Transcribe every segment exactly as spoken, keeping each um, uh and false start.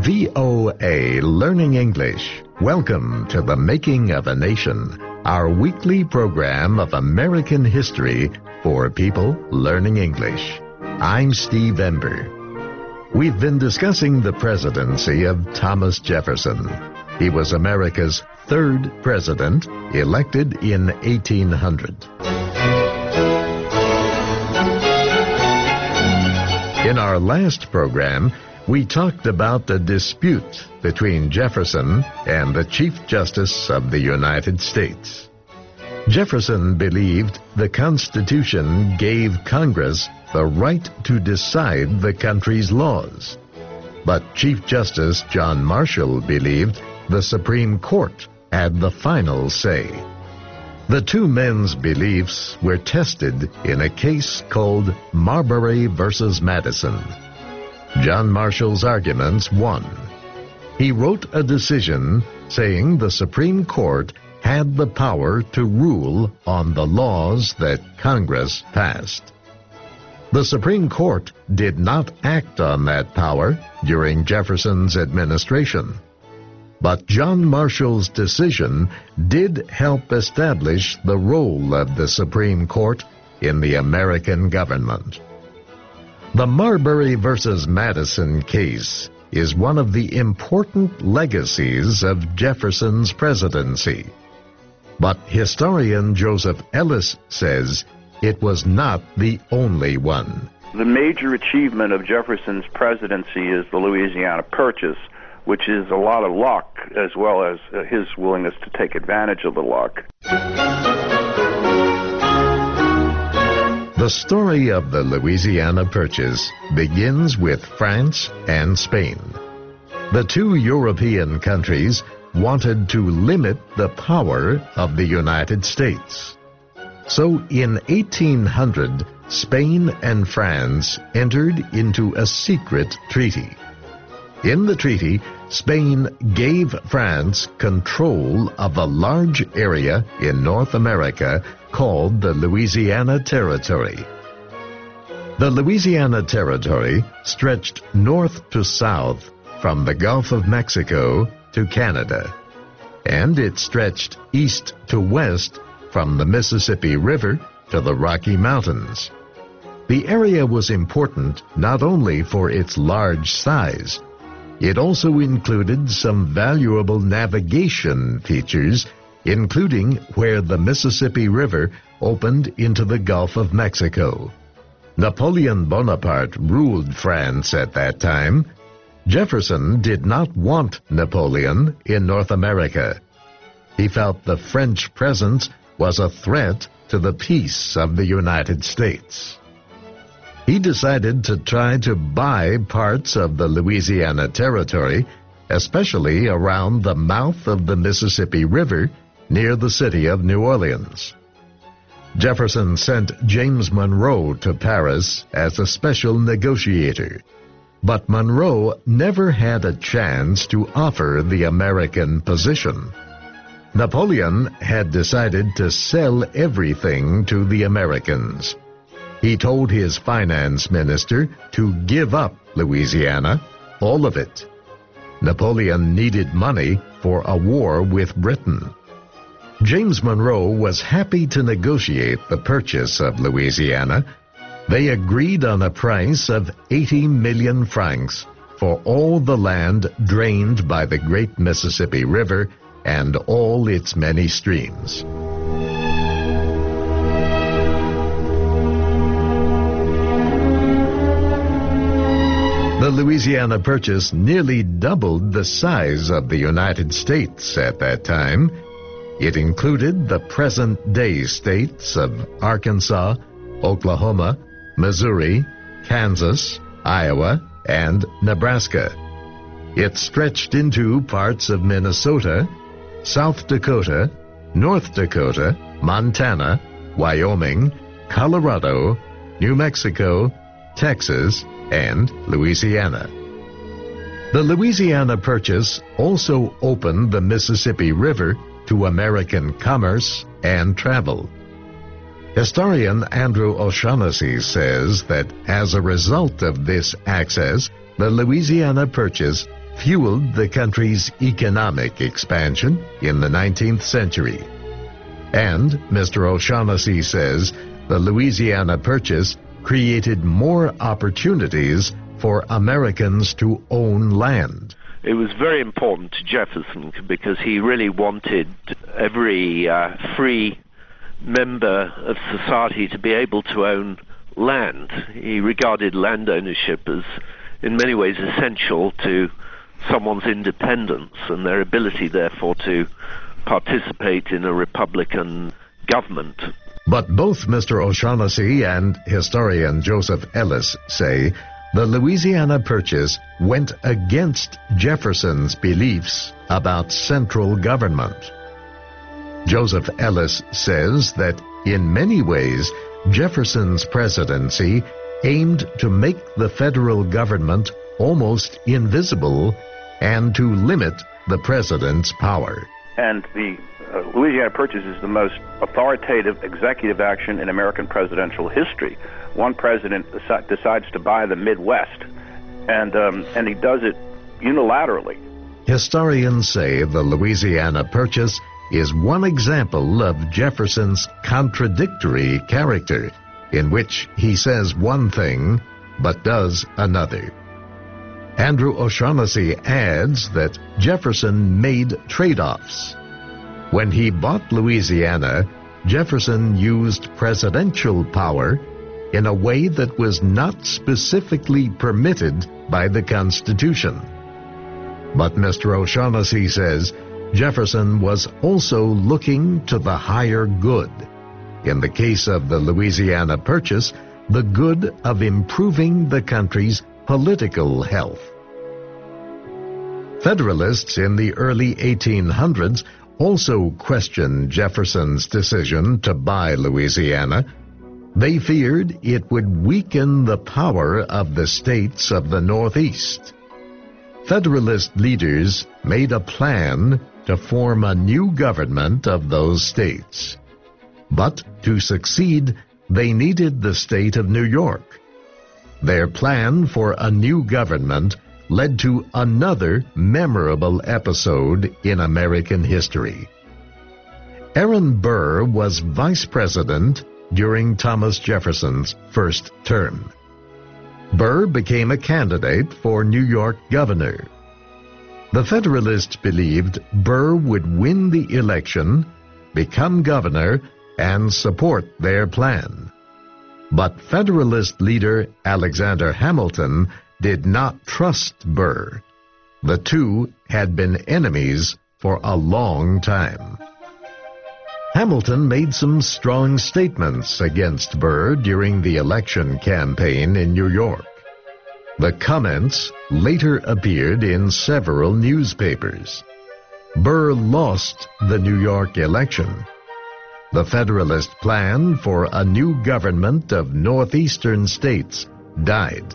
V O A Learning English. Welcome to The Making of a Nation, our weekly program of American history for people learning English. I'm Steve Ember. We've been discussing the presidency of Thomas Jefferson. He was America's third president, elected in eighteen hundred. In our last program, we talked about the dispute between Jefferson and the Chief Justice of the United States. Jefferson believed the Constitution gave Congress the right to decide the country's laws. But Chief Justice John Marshall believed the Supreme Court had the final say. The two men's beliefs were tested in a case called Marbury versus Madison. John Marshall's arguments won. He wrote a decision saying the Supreme Court had the power to rule on the laws that Congress passed. The Supreme Court did not act on that power during Jefferson's administration. But John Marshall's decision did help establish the role of the Supreme Court in the American government. The Marbury versus Madison case is one of the important legacies of Jefferson's presidency. But historian Joseph Ellis says it was not the only one. The major achievement of Jefferson's presidency is the Louisiana Purchase, which is a lot of luck as well as uh, his willingness to take advantage of the luck. The story of the Louisiana Purchase begins with France and Spain. The two European countries wanted to limit the power of the United States. So in eighteen hundred, Spain and France entered into a secret treaty. In the treaty, Spain gave France control of a large area in North America called the Louisiana Territory. The Louisiana Territory stretched north to south from the Gulf of Mexico to Canada, and it stretched east to west from the Mississippi River to the Rocky Mountains. The area was important not only for its large size, it also included some valuable navigation features, including where the Mississippi River opened into the Gulf of Mexico. Napoleon Bonaparte ruled France at that time. Jefferson did not want Napoleon in North America. He felt the French presence was a threat to the peace of the United States. He decided to try to buy parts of the Louisiana Territory, especially around the mouth of the Mississippi River near the city of New Orleans. Jefferson sent James Monroe to Paris as a special negotiator, but Monroe never had a chance to offer the American position. Napoleon had decided to sell everything to the Americans. He told his finance minister to give up Louisiana, all of it. Napoleon needed money for a war with Britain. James Monroe was happy to negotiate the purchase of Louisiana. They agreed on a price of eighty million francs for all the land drained by the great Mississippi River and all its many streams. The Louisiana Purchase nearly doubled the size of the United States at that time. It included the present-day states of Arkansas, Oklahoma, Missouri, Kansas, Iowa, and Nebraska. It stretched into parts of Minnesota, South Dakota, North Dakota, Montana, Wyoming, Colorado, New Mexico, Texas, and Louisiana. The Louisiana Purchase also opened the Mississippi River to American commerce and travel. Historian Andrew O'Shaughnessy says that as a result of this access, the Louisiana Purchase fueled the country's economic expansion in the nineteenth century. And Mister O'Shaughnessy says the Louisiana Purchase created more opportunities for Americans to own land. It was very important to Jefferson because he really wanted every uh, free member of society to be able to own land. He regarded land ownership as, in many ways, essential to someone's independence and their ability, therefore, to participate in a republican government. But both Mister O'Shaughnessy and historian Joseph Ellis say the Louisiana Purchase went against Jefferson's beliefs about central government. Joseph Ellis says that in many ways, Jefferson's presidency aimed to make the federal government almost invisible and to limit the president's power. And the uh, Louisiana Purchase is the most authoritative executive action in American presidential history. One president deci- decides to buy the Midwest, and um, and he does it unilaterally. Historians say the Louisiana Purchase is one example of Jefferson's contradictory character, in which he says one thing but does another. Andrew O'Shaughnessy adds that Jefferson made trade-offs. When he bought Louisiana, Jefferson used presidential power in a way that was not specifically permitted by the Constitution. But Mister O'Shaughnessy says Jefferson was also looking to the higher good. In the case of the Louisiana Purchase, the good of improving the country's political health. Federalists in the early eighteen hundreds also questioned Jefferson's decision to buy Louisiana. They feared it would weaken the power of the states of the Northeast. Federalist leaders made a plan to form a new government of those states. But to succeed, they needed the state of New York. Their plan for a new government led to another memorable episode in American history. Aaron Burr was vice president during Thomas Jefferson's first term. Burr became a candidate for New York governor. The Federalists believed Burr would win the election, become governor, and support their plan. But Federalist leader Alexander Hamilton did not trust Burr. The two had been enemies for a long time. Hamilton made some strong statements against Burr during the election campaign in New York. The comments later appeared in several newspapers. Burr lost the New York election. The Federalist plan for a new government of northeastern states died.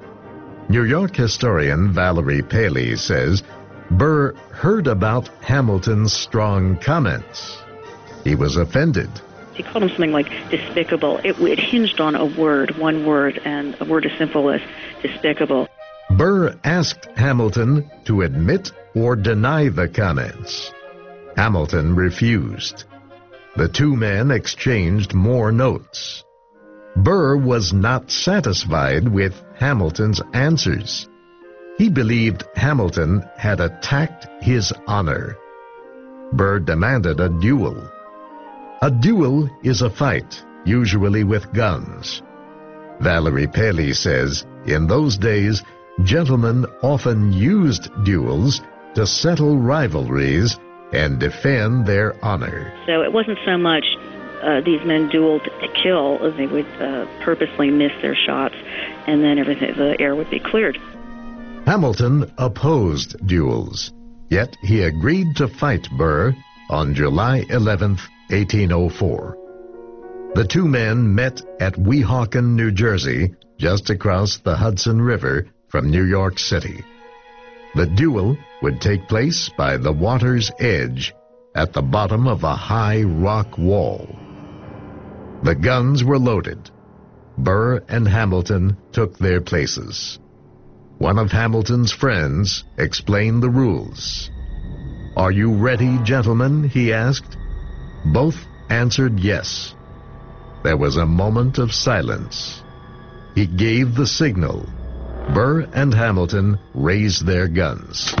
New York historian Valerie Paley says Burr heard about Hamilton's strong comments. He was offended. He called him something like despicable. It, it hinged on a word, one word, and a word as simple as despicable. Burr asked Hamilton to admit or deny the comments. Hamilton refused. The two men exchanged more notes. Burr was not satisfied with Hamilton's answers. He believed Hamilton had attacked his honor. Burr demanded a duel. A duel is a fight, usually with guns. Valerie Paley says, in those days, gentlemen often used duels to settle rivalries and defend their honor. So it wasn't so much uh, these men dueled to kill. They would uh, purposely miss their shots, and then everything, the air would be cleared. Hamilton opposed duels, yet he agreed to fight Burr on July eleventh, eighteen oh four. The two men met at Weehawken, New Jersey, just across the Hudson River from New York City. The duel would take place by the water's edge at the bottom of a high rock wall. The guns were loaded. Burr and Hamilton took their places. One of Hamilton's friends explained the rules. "Are you ready, gentlemen?" he asked. Both answered yes. There was a moment of silence. He gave the signal. Burr and Hamilton raised their guns.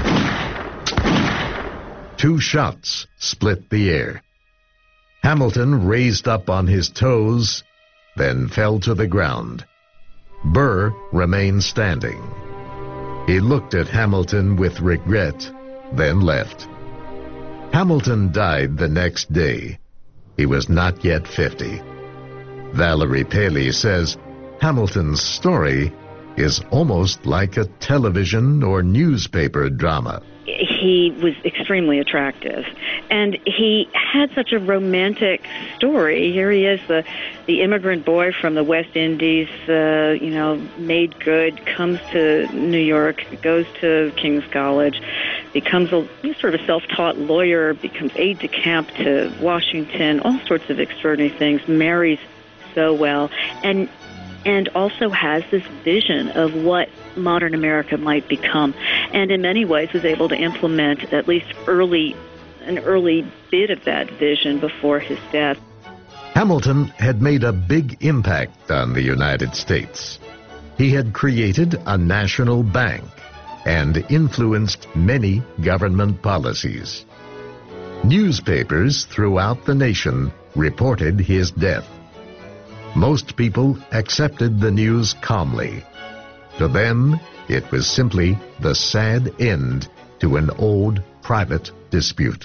Two shots split the air. Hamilton raised up on his toes, then fell to the ground. Burr remained standing. He looked at Hamilton with regret, then left. Hamilton died the next day. He was not yet fifty. Valerie Paley says Hamilton's story is almost like a television or newspaper drama. He was extremely attractive, and he had such a romantic story. Here he is, the the immigrant boy from the West Indies, uh, you know, made good, comes to New York, goes to King's College, becomes a sort of a self-taught lawyer, becomes aide-de-camp to Washington, all sorts of extraordinary things, marries so well, and and also has this vision of what modern America might become, and in many ways was able to implement at least early, an early bit of that vision before his death. Hamilton had made a big impact on the United States. He had created a national bank and influenced many government policies. Newspapers throughout the nation reported his death. Most people accepted the news calmly. To them, it was simply the sad end to an old private dispute.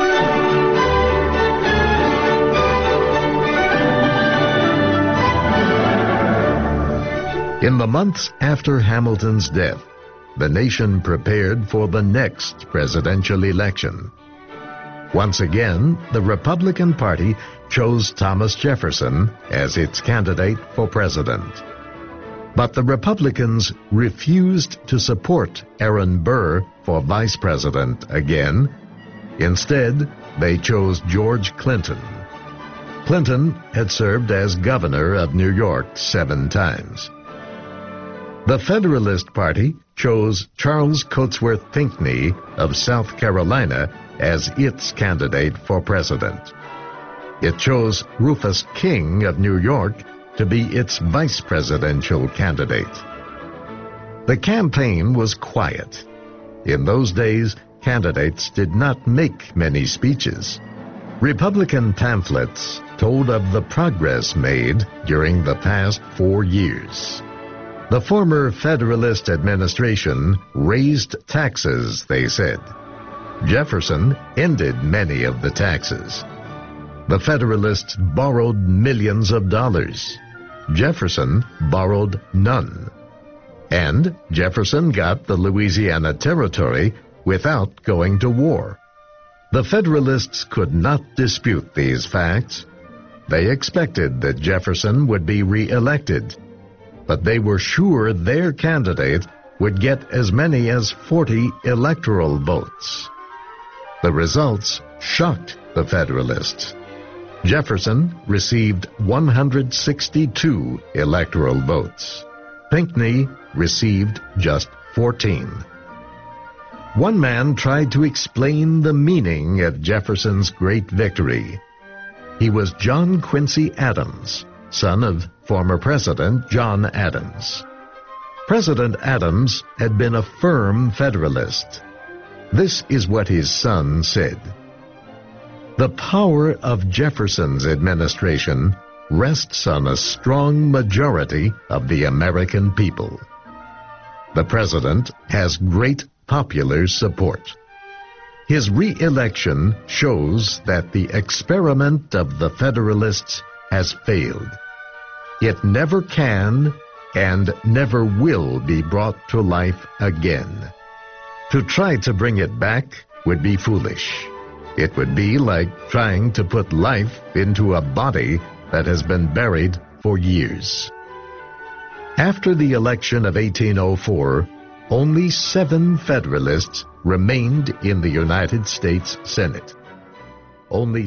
In the months after Hamilton's death, the nation prepared for the next presidential election. Once again, the Republican Party chose Thomas Jefferson as its candidate for president. But the Republicans refused to support Aaron Burr for vice president again. Instead, they chose George Clinton. Clinton had served as governor of New York seven times. The Federalist Party chose Charles Cotesworth Pinckney of South Carolina as its candidate for president. It chose Rufus King of New York to be its vice presidential candidate. The campaign was quiet. In those days, candidates did not make many speeches. Republican pamphlets told of the progress made during the past four years. The former Federalist administration raised taxes, they said. Jefferson ended many of the taxes. The Federalists borrowed millions of dollars. Jefferson borrowed none. And Jefferson got the Louisiana Territory without going to war. The Federalists could not dispute these facts. They expected that Jefferson would be re-elected, but they were sure their candidate would get as many as forty electoral votes. The results shocked the Federalists. Jefferson received one hundred sixty-two electoral votes. Pinckney received just fourteen. One man tried to explain the meaning of Jefferson's great victory. He was John Quincy Adams, son of former President John Adams. President Adams had been a firm Federalist. This is what his son said. The power of Jefferson's administration rests on a strong majority of the American people. The president has great popular support. His re-election shows that the experiment of the Federalists has failed. It never can and never will be brought to life again. To try to bring it back would be foolish. It would be like trying to put life into a body that has been buried for years. After the election of eighteen oh four, only seven Federalists remained in the United States Senate. Only